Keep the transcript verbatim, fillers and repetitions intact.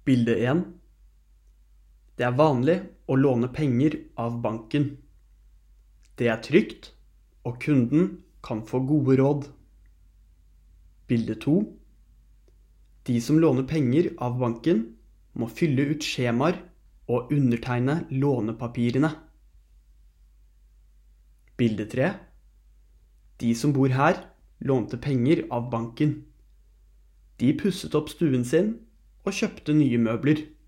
Bilde en. Det er vanlig å låne penger av banken. Det er trygt, og kunden kan få gode råd. Bilde to. De som låner penger av banken må fylle ut skjemaer og undertegne lånepapirene. Bilde tre. De som bor her lånte penger av banken. De pusset opp stuen sin og kjøpte nye møbler.